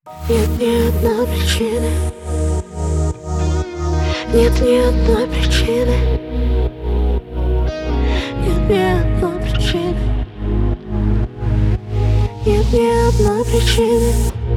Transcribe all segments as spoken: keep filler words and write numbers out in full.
Нет ни одной причины, нет ни одной причины, нет ни одной причины, нет ни одной причины.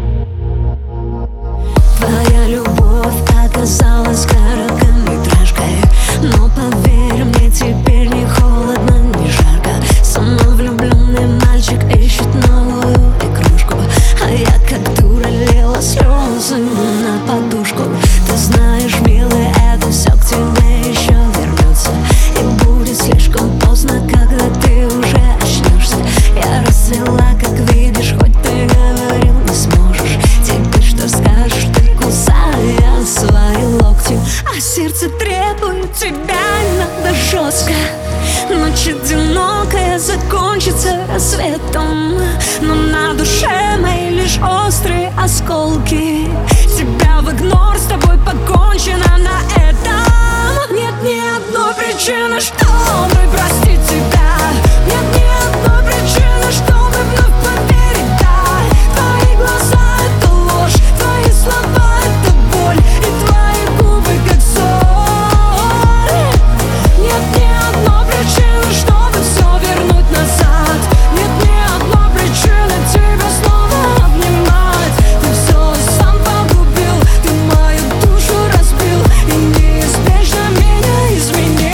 Твоя любовь оказалась короткометражкой, но поверь мне, теперь не холодно, не жарко. Самовлюбленный мальчик ищет новую игрушку, а я как дура лила слезы на подушку. Ты знаешь, милый, это все к тебе еще вернется, и будет слишком поздно, когда ты уже очнешься. Я расцвела, как видишь, хоть ты говорил, не сможешь. Теперь что скажешь, ты кусая свои локти, а сердце требует тебя, надо жестко. Ночь одинокая закончится рассветом, но на душе мои лишь острые осколки. Тебя в игнор, с тобой покончено на этом. Нет ни одной причины, чтобы простить тебя. Нет ни одной причины, чтобы вновь поверить, да. Твои глаза — это ложь, твои слова — это боль, и твои губы как соль. Нет ни одной причины, чтобы все вернуть назад. Нет ни одной причины тебя снова обнимать. Ты все сам погубил, ты мою душу разбил, и неизбежно меня изменил.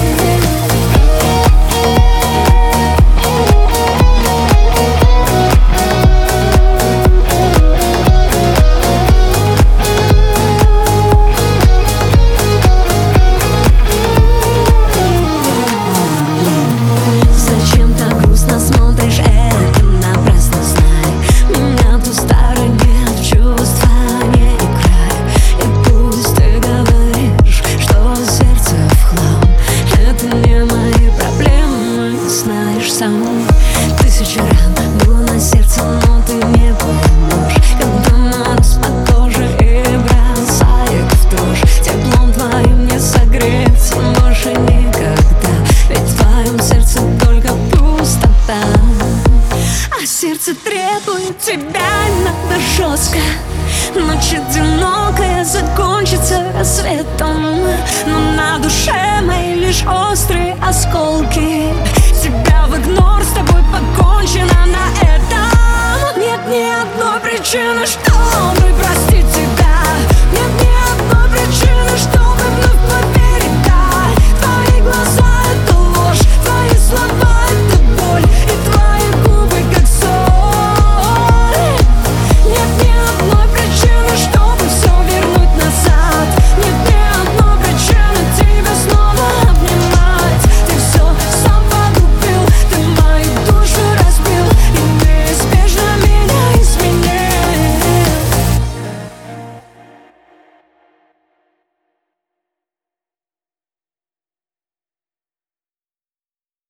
Зачем так грустно смотришь, это напрасно, знай. Меня в ту стороне в чувства не играй. И пусть ты говоришь, что сердце в хлам, это не мои проблемы, знаешь сам. Тысяча ран было на сердце, но ты не поймешь, когда мороз по коже и бросает в дрожь. Теплом твоим не согреться больше никогда, ведь в твоем сердце только пустота. А сердце требует тебя, надо жестко. Ночь одинокая закончится рассветом, но на душе мои лишь острые осколки. Тебя в игнор, с тобой покончено на этом. Нет ни одной причины, чтобы простить.